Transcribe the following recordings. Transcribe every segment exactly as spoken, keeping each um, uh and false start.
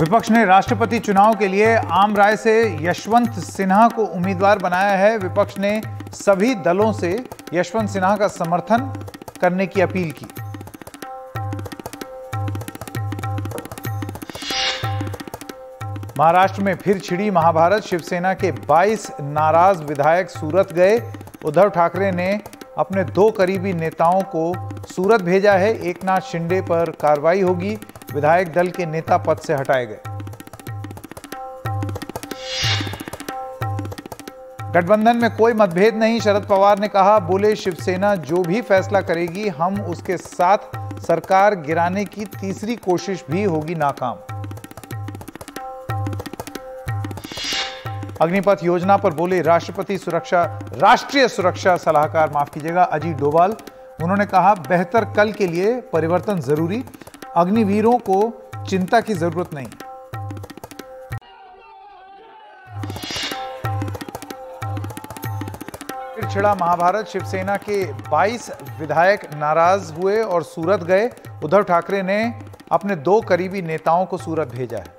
विपक्ष ने राष्ट्रपति चुनाव के लिए आम राय से यशवंत सिन्हा को उम्मीदवार बनाया है। विपक्ष ने सभी दलों से यशवंत सिन्हा का समर्थन करने की अपील की। महाराष्ट्र में फिर छिड़ी महाभारत। शिवसेना के बाईस नाराज विधायक सूरत गए। उद्धव ठाकरे ने अपने दो करीबी नेताओं को सूरत भेजा है। एकनाथ शिंदे पर कार्रवाई होगी। विधायक दल के नेता पद से हटाए गए। गठबंधन में कोई मतभेद नहीं, शरद पवार ने कहा। बोले, शिवसेना जो भी फैसला करेगी हम उसके साथ सरकार गिराने की तीसरी कोशिश भी होगी नाकाम। अग्निपथ योजना पर बोले राष्ट्रपति सुरक्षा राष्ट्रीय सुरक्षा सलाहकार माफ कीजिएगा अजीत डोभाल। उन्होंने कहा, बेहतर कल के लिए परिवर्तन जरूरी, अग्निवीरों को चिंता की जरूरत नहीं। फिर छिड़ा महाभारत। शिवसेना के बाईस विधायक नाराज हुए और सूरत गए। उद्धव ठाकरे ने अपने दो करीबी नेताओं को सूरत भेजा है।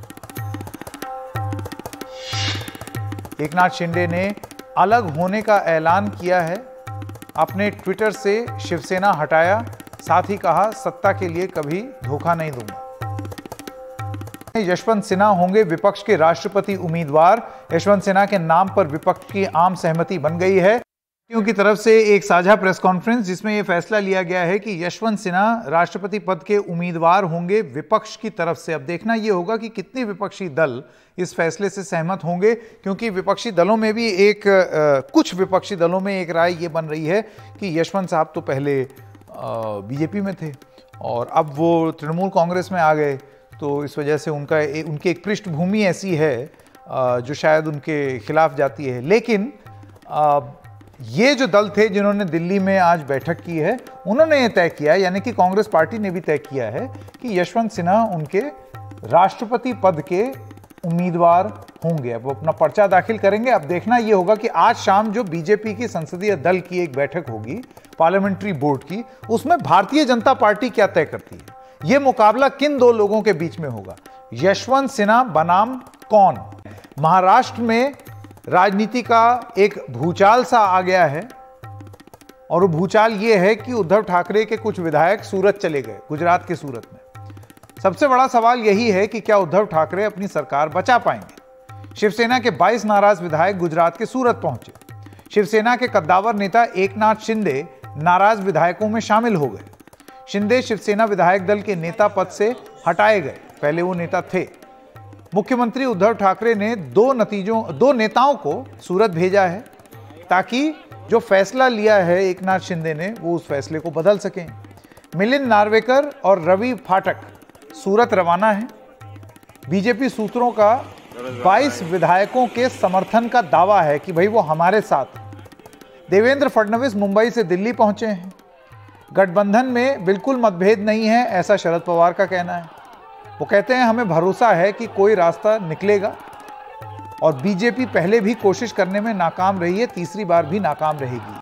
एकनाथ शिंदे ने अलग होने का ऐलान किया है। अपने ट्विटर से शिवसेना हटाया, साथ ही कहा, सत्ता के लिए कभी धोखा नहीं दूंगा। यशवंत सिन्हा होंगे विपक्ष के राष्ट्रपति उम्मीदवार। यशवंत सिन्हा के नाम पर विपक्ष की आम सहमति बन गई है। की तरफ से एक साझा प्रेस कॉन्फ्रेंस जिसमें यह फैसला लिया गया है कि यशवंत सिन्हा राष्ट्रपति पद के उम्मीदवार होंगे विपक्ष की तरफ से। अब देखना यह होगा कि कितने विपक्षी दल इस फैसले से सहमत होंगे, क्योंकि विपक्षी दलों में भी एक आ, कुछ विपक्षी दलों में एक राय ये बन रही है कि यशवंत साहब तो पहले बीजेपी में थे और अब वो तृणमूल कांग्रेस में आ गए, तो इस वजह से उनका ए, उनकी एक पृष्ठभूमि ऐसी है आ, जो शायद उनके खिलाफ जाती है। लेकिन आ, ये जो दल थे जिन्होंने दिल्ली में आज बैठक की है, उन्होंने ये तय किया, यानी कि कांग्रेस पार्टी ने भी तय किया है कि यशवंत सिन्हा उनके राष्ट्रपति पद के उम्मीदवार होंगे। अब वो अपना पर्चा दाखिल करेंगे। अब देखना ये होगा कि आज शाम जो बीजेपी की संसदीय दल की एक बैठक होगी पार्लियामेंट्री बोर्ड की, उसमें भारतीय जनता पार्टी क्या तय करती है। यह मुकाबला किन दो लोगों के बीच में होगा, यशवंत सिन्हा बनाम कौन। महाराष्ट्र में राजनीति का एक भूचाल सा आ गया है और वो भूचाल ये है कि उद्धव ठाकरे के कुछ विधायक सूरत चले गए, गुजरात के सूरत में। सबसे बड़ा सवाल यही है कि क्या उद्धव ठाकरे अपनी सरकार बचा पाएंगे। शिवसेना के बाईस नाराज विधायक गुजरात के सूरत पहुंचे। शिवसेना के कद्दावर नेता एकनाथ शिंदे नाराज विधायकों में शामिल हो गए। शिंदे शिवसेना विधायक दल के नेता पद से हटाए गए, पहले वो नेता थे। मुख्यमंत्री उद्धव ठाकरे ने दो नतीजों दो नेताओं को सूरत भेजा है ताकि जो फैसला लिया है एकनाथ शिंदे ने वो उस फैसले को बदल सकें। मिलिंद नार्वेकर और रवि फाटक सूरत रवाना है। बीजेपी सूत्रों का बाईस विधायकों के समर्थन का दावा है कि भाई वो हमारे साथ। देवेंद्र फडणवीस मुंबई से दिल्ली पहुंचे हैं। गठबंधन में बिल्कुल मतभेद नहीं है, ऐसा शरद पवार का कहना है। वो कहते हैं, हमें भरोसा है कि कोई रास्ता निकलेगा और बीजेपी पहले भी कोशिश करने में नाकाम रही है, तीसरी बार भी नाकाम रहेगी।